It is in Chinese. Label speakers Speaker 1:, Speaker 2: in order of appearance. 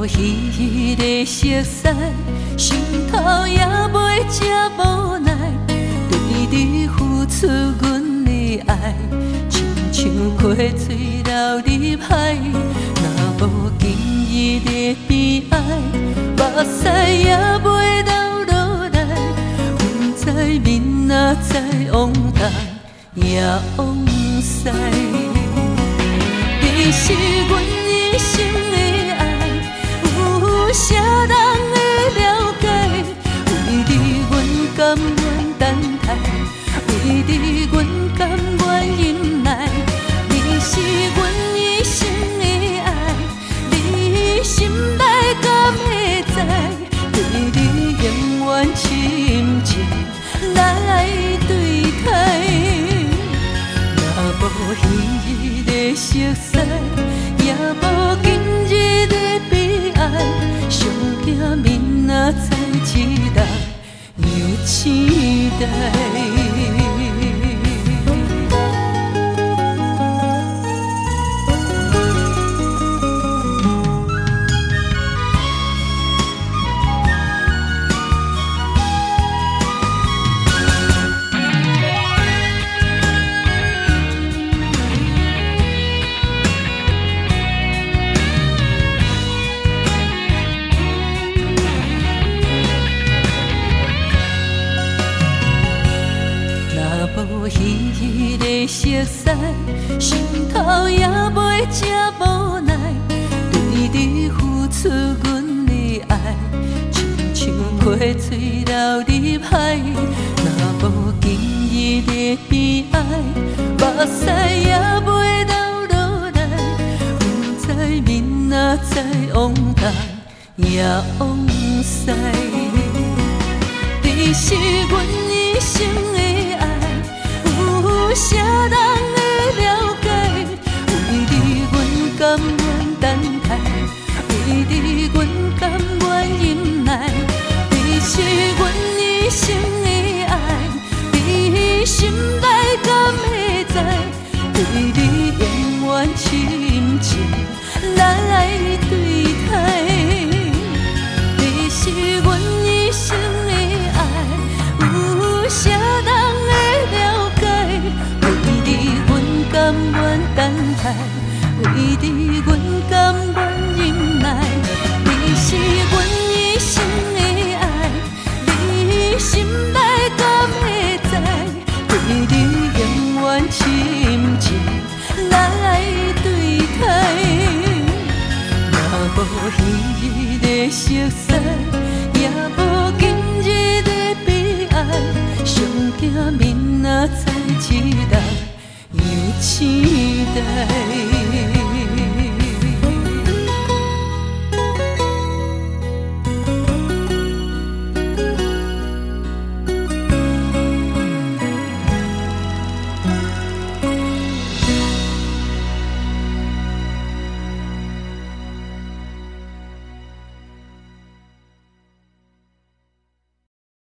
Speaker 1: 无彼个熟悉，心头也袂这无奈。对你付出阮的爱，亲像溪水流入海。若无今日的悲哀，目屎也袂流落来。阮知明仔载往东也往西，你是阮一生的爱，有啥人会了解？为你阮甘愿等待，为你阮甘愿忍耐。你是阮一生的爱，你心内敢会知？对你永远深情来对待。若无彼个熟悉，也无今日的悲哀，上惊明仔载一人又醒来。无彼个熟悉，心头也袂这无奈。对你付出阮的爱，亲像溪水流入海。若无今日的悲哀，目屎也袂流落来。阮知明仔载往东也往西，你是阮一生的爱。有啥人会了解？为你阮甘愿等待，为你阮甘愿忍耐。你是阮一生的爱，你心内敢会知？对你永远深情来对待。你是阮一生的爱，有啥人会了解？为你阮甘愿等待，为你阮甘愿忍耐。你是阮一生的爱，你心内敢会知？对你永远深情来对待。若无彼个熟悉，也无今日的悲哀，上惊明仔载一人又醒来。